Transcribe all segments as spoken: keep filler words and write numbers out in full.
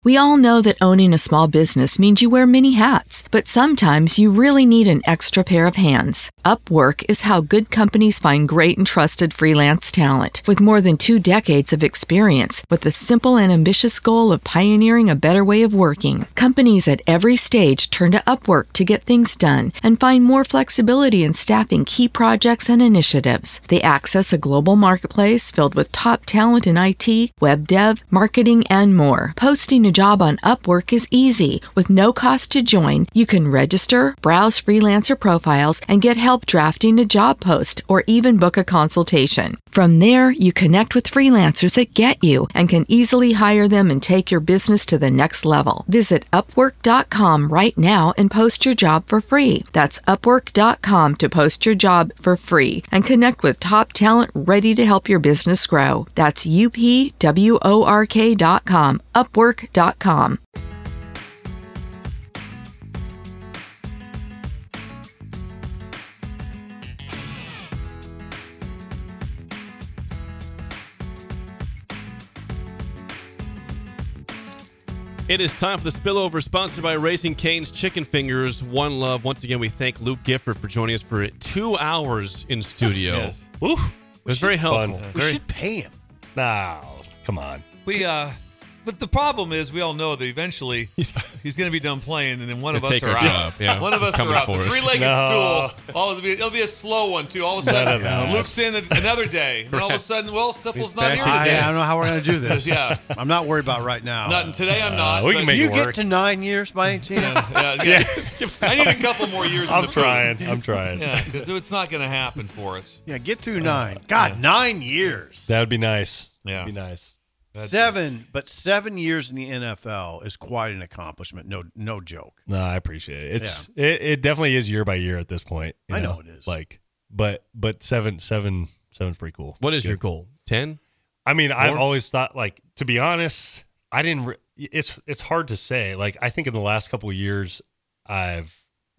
We all know that owning a small business means you wear many hats, but sometimes you really need an extra pair of hands. Upwork is how good companies find great and trusted freelance talent. With more than two decades of experience, with the simple and ambitious goal of pioneering a better way of working, companies at every stage turn to Upwork to get things done and find more flexibility in staffing key projects and initiatives. They access a global marketplace filled with top talent in I T, web dev, marketing, and more. Posting a job on Upwork is easy. With no cost to join, you can register, browse freelancer profiles, and get help drafting a job post or even book a consultation. From there, you connect with freelancers that get you and can easily hire them and take your business to the next level. Visit upwork dot com right now and post your job for free. That's upwork dot com to post your job for free and connect with top talent ready to help your business grow. That's U P W O R K dot com, upwork dot com. It is time for the Spillover, sponsored by Raising Cane's Chicken Fingers. One love. Once again, we thank Luke Gifford for joining us for two hours in studio. Yes. Woo. It was very helpful. Fun. We Very, should pay him. No, come on. We uh, but the problem is we all know that eventually he's going to be done playing, and then one of He'll us take are our out. job. Yeah, one of he's us coming are out. for The us. three-legged No. stool. All it'll be, it'll be a slow one too. All of a sudden, None of that. Luke's in another day, and all of a sudden, well, Sipple's not back here in I, today. I don't know how we're going to do this. Yeah. I'm not worried about right now. Not today. I'm not. we can but- make Do you it get work. to nine years by any chance? Yeah, yeah. I need a couple more years. in I'm the booth. trying. I'm trying. Yeah, because it's not going to happen for us. Yeah, get through nine. God, nine years. That would be nice. Yeah. That'd be nice. Seven, but seven years in the N F L is quite an accomplishment. No, no joke. No, I appreciate it. It's it, it definitely is year by year at this point. you I know it is. Like, but but seven seven seven's pretty cool. what It's is your good. goal? Ten? I mean, I've More? always thought, like, to be honest, I didn't. Re- it's it's hard to say. Like, I think in the last couple of years, I've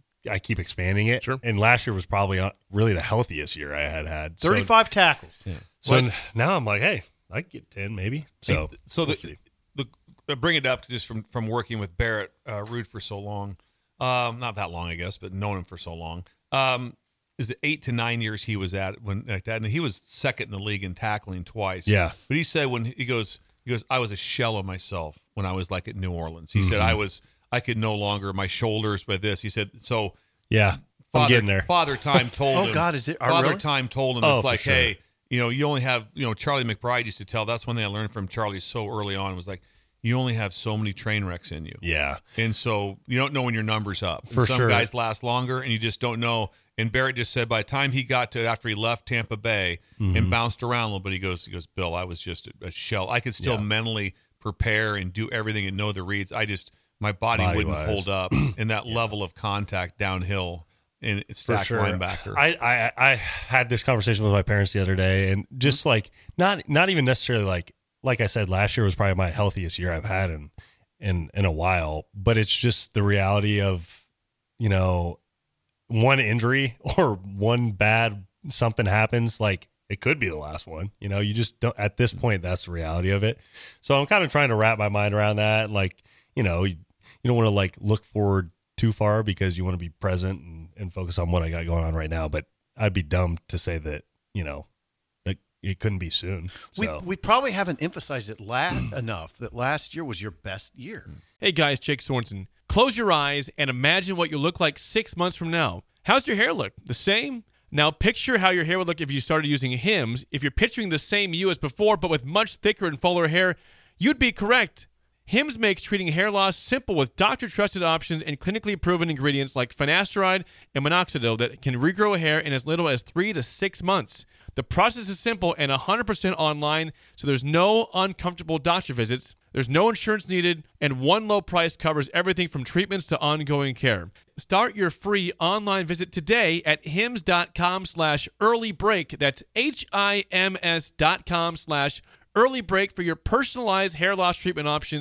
I keep expanding it. Sure. And last year was probably not really the healthiest year I had had. So- Thirty-five tackles. So, What? now I'm like, hey, I could get ten maybe. So so we'll the, see. the, the bring it up just from from working with Barrett uh, Ruud for so long, um, not that long I guess, but known him for so long. Um, is it eight to nine years he was at when like that, and he was second in the league in tackling twice. Yeah. but he said when he goes, he goes, I was a shell of myself when I was like at New Orleans. He said Mm-hmm. I was, I could no longer my shoulders by this. He said so. Yeah, Father, I'm getting there. Father Time told Oh, him. God, is it- oh, Father really? Time told him Oh, it's for like, sure. hey, you know, you only have, you know, Charlie McBride used to tell. That's one thing I learned from Charlie so early on was like, you only have so many train wrecks in you. Yeah. And so you don't know when your number's up. And For some sure. guys last longer, and you just don't know. And Barrett just said by the time he got to after he left Tampa Bay Mm-hmm. and bounced around a little bit, he goes, he goes, Bill, I was just a, a shell. I could still Yeah. mentally prepare and do everything and know the reads. I just my body Body wouldn't wise. hold up in that level of contact downhill and For stack sure. linebacker. I, I I had this conversation with my parents the other day, and just like not not even necessarily like like I said, last year was probably my healthiest year I've had in in in a while. But it's just the reality of, you know, one injury or one bad something happens, like it could be the last one. You know, you just don't at this point. That's the reality of it. So I'm kind of trying to wrap my mind around that. And like, you know, you, you don't want to like look forward too far because you want to be present and, and focus on what I got going on right now. But I'd be dumb to say that, you know, that it couldn't be soon. We So we probably haven't emphasized it la- enough that last year was your best year. Hey guys, Jake Sorensen. Close your eyes and imagine what you look like six months from now. How's your hair look? The same? Now picture how your hair would look if you started using Hims. If you're picturing the same you as before, but with much thicker and fuller hair, you'd be correct. Hims makes treating hair loss simple with doctor-trusted options and clinically proven ingredients like finasteride and minoxidil that can regrow hair in as little as three to six months. The process is simple and one hundred percent online, so there's no uncomfortable doctor visits, there's no insurance needed, and one low price covers everything from treatments to ongoing care. Start your free online visit today at hims.com slash early break. That's H-I-M-S dot com slash early break for your personalized hair loss treatment options.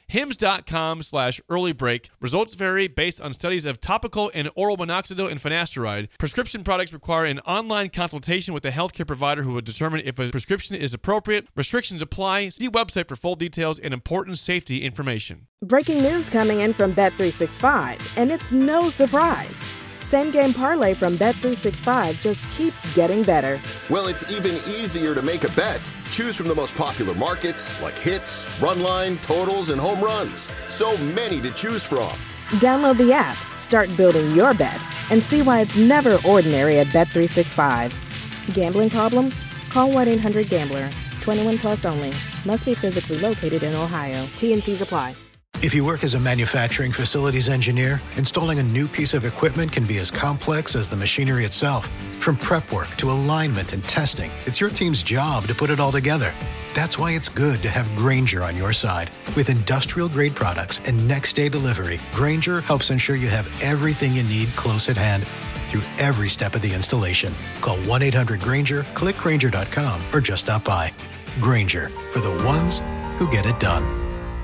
hims.com slash early break. Results vary based on studies of topical and oral minoxidil and finasteride. Prescription products require an online consultation with a healthcare provider who will determine if a prescription is appropriate. Restrictions apply. See website for full details and important safety information. Breaking news coming in from Bet three sixty-five, and it's no surprise. Same Game Parlay from Bet three sixty-five just keeps getting better. Well, it's even easier to make a bet. Choose from the most popular markets like hits, run line, totals, and home runs. So many to choose from. Download the app, start building your bet, and see why it's never ordinary at Bet three sixty-five. Gambling problem? Call one eight hundred gambler. twenty-one plus only. Must be physically located in Ohio. T and C's apply. If you work as a manufacturing facilities engineer, installing a new piece of equipment can be as complex as the machinery itself. From prep work to alignment and testing, it's your team's job to put it all together. That's why it's good to have Grainger on your side. With industrial-grade products and next-day delivery, Grainger helps ensure you have everything you need close at hand through every step of the installation. Call one eight hundred Grainger, click Grainger dot com, or just stop by. Grainger, for the ones who get it done.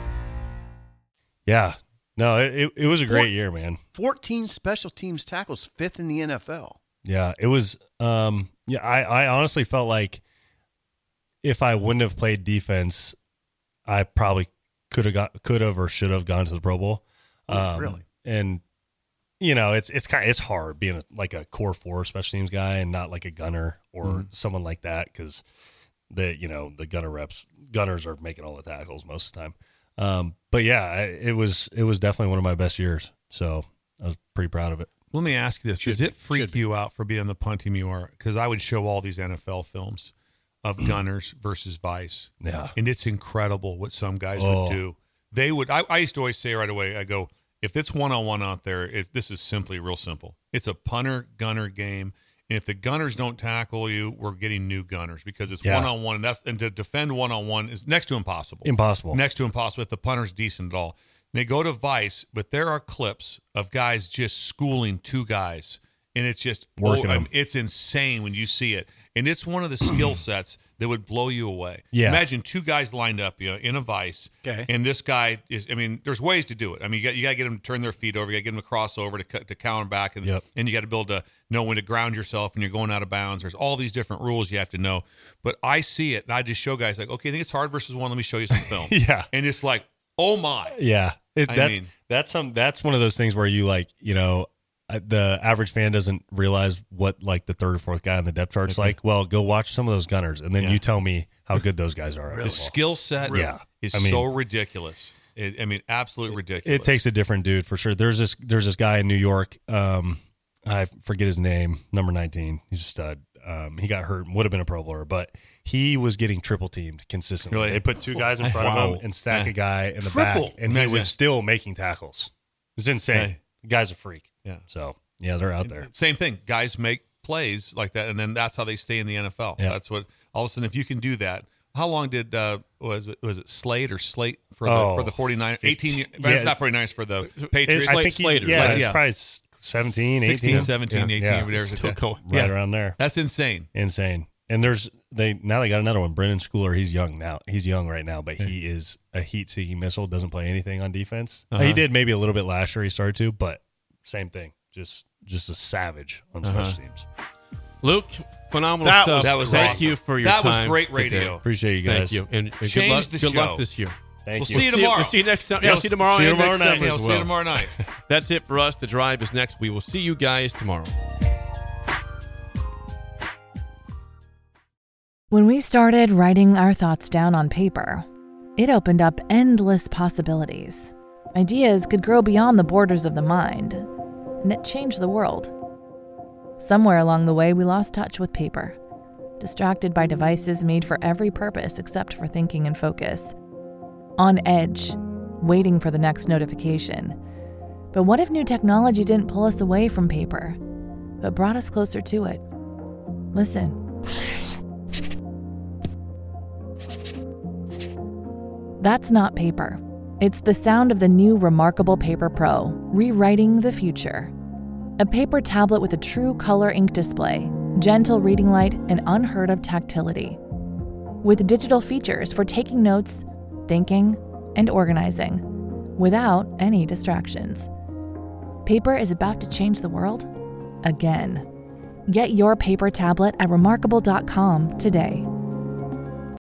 Yeah. No, it, it was a great year, man. fourteen special teams tackles, fifth in the N F L. Yeah, it was. Um, yeah, I, I honestly felt like if I wouldn't have played defense, I probably could have got, could have, or should have gone to the Pro Bowl. Oh, um, really? And you know, it's it's kind of, it's hard being a, like a core four special teams guy and not like a gunner or mm-hmm. someone like that, because the you know the gunner reps gunners are making all the tackles most of the time. Um, but yeah, I, it was it was definitely one of my best years. So I was pretty proud of it. Let me ask you this: Should Does it be. freak Should be. you out for being on the punt team you are? Because I would show all these N F L films of gunners versus vice. Yeah, and it's incredible what some guys Oh. would do. They would. I, I used to always say right away. I go, if it's one on one out there, it's, this is simply real simple. It's a punter gunner game. And if the gunners don't tackle you, we're getting new gunners because it's Yeah. one on one. And that's and to defend one on one is next to impossible. impossible. Next to impossible if the punter's decent at all. They go to vice, but there are clips of guys just schooling two guys, and it's just Working oh, I them. mean, it's insane when you see it, and it's one of the skill sets that would blow you away. Yeah. Imagine two guys lined up, you know, in a vice, Okay. and this guy is. I mean, there's ways to do it. I mean, you got you got to get them to turn their feet over, you got to get them to cross over to cut- to counter back, and Yep. and you got to be able to know when to ground yourself and you're going out of bounds. There's all these different rules you have to know. But I see it, and I just show guys like, okay, I think it's hard versus one. Let me show you some film. Yeah. And it's like, oh my. Yeah, it, I that's mean- that's some that's one of those things where you like you know uh, the average fan doesn't realize what like the third or fourth guy on the depth chart's Okay. like. Well, go watch some of those gunners, and then Yeah. you tell me how good those guys are. at The football. skill set Yeah. is I mean- so ridiculous. It, I mean, absolutely ridiculous. It takes a different dude for sure. There's this there's this guy in New York. Um, I forget his name. Number nineteen. He's a stud. Um, he got hurt. Would have been a Pro Bowler, but he was getting triple teamed consistently. Really? They put two guys in front Wow. of him and stack Yeah. a guy in the Triple? back, and Imagine. he was still making tackles. It was insane. Hey. The guy's a freak. Yeah. So yeah, they're out there. Same thing. Guys make plays like that, and then that's how they stay in the N F L. Yeah. That's what. All of a sudden, if you can do that, how long did uh, was it was it Slade or Slate for the Oh, for the forty-nine eighteen? fifteen. Yeah. Yeah. Not forty-nines for the It- Patriots. I think he, Slater, yeah, right? it's Yeah. probably seventeen, eighteen. sixteen, seventeen, Yeah. eighteen, Yeah. whatever. Still it's- going. Right Yeah. around there. That's insane. Insane. And there's they now they got another one. Brendan Schooler. He's young now. He's young right now, but he is a heat-seeking missile. Doesn't play anything on defense. Uh-huh. He did maybe a little bit last year. He started to, but same thing. Just just a savage on Uh-huh. special teams. Luke, phenomenal That stuff. was- that was Thank awesome. you for your That was time. great today. radio. Appreciate you guys. Thank you. And, and good Change luck, the good show. luck this year. Thank We'll you. see you See tomorrow. We'll see you next time. Yeah, Yeah, we'll see you tomorrow. see you and tomorrow next night. Sunday Yeah, as we'll see you well. tomorrow night. That's it for us. The Drive is next. We will see you guys tomorrow. When we started writing our thoughts down on paper, it opened up endless possibilities. Ideas could grow beyond the borders of the mind, and it changed the world. Somewhere along the way, we lost touch with paper, distracted by devices made for every purpose except for thinking and focus. On edge, waiting for the next notification. But what if new technology didn't pull us away from paper, but brought us closer to it? Listen. That's not paper. It's the sound of the new Remarkable Paper Pro, rewriting the future. A paper tablet with a true color ink display, gentle reading light, and unheard of tactility. With digital features for taking notes, thinking, and organizing. without any distractions. Paper is about to change the world again. Get your paper tablet at remarkable dot com today.